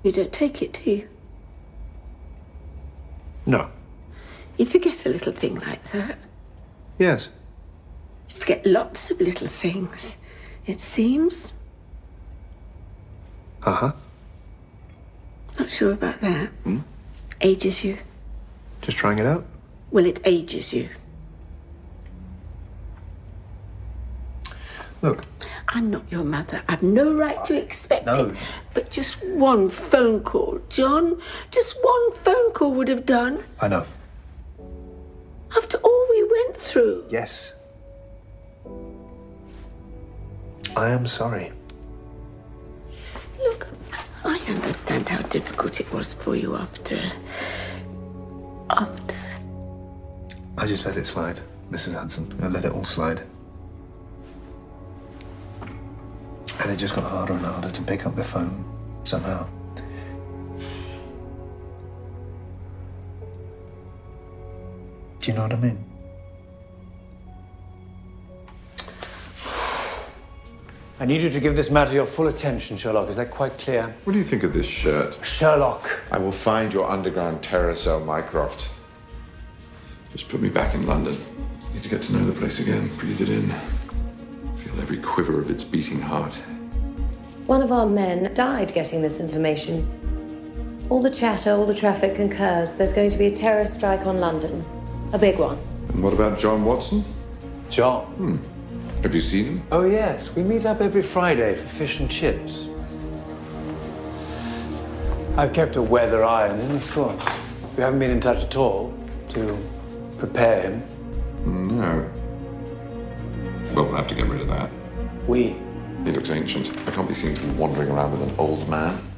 You don't take it, do you? No. You forget a little thing like that. Yes. You forget lots of little things, it seems. Uh-huh. Not sure about that. Ages you. Just trying it out? Well, it ages you. Look. I'm not your mother. I've no right to expect No. it. But just one phone call, John. Just one phone call would have done. I know. After all we went through. Yes. I am sorry. Look, I understand how difficult it was for you after. I just let it slide, Mrs. Hudson. I let it all slide. And it just got harder and harder to pick up the phone, somehow. Do you know what I mean? I need you to give this matter your full attention, Sherlock. Is that quite clear? What do you think of this shirt? Sherlock! I will find your underground terror cell, Mycroft. Just put me back in London. Need to get to know the place again, breathe it in. Feel every quiver of its beating heart. One of our men died getting this information. All the chatter, all the traffic concurs. There's going to be a terrorist strike on London. A big one. And what about John Watson? John? Have you seen him? Oh, yes. We meet up every Friday for fish and chips. I've kept a weather eye on him, of course. We haven't been in touch at all to prepare him. No. Well, we'll have to get rid of that. We? He looks ancient. I can't be seen wandering around with an old man.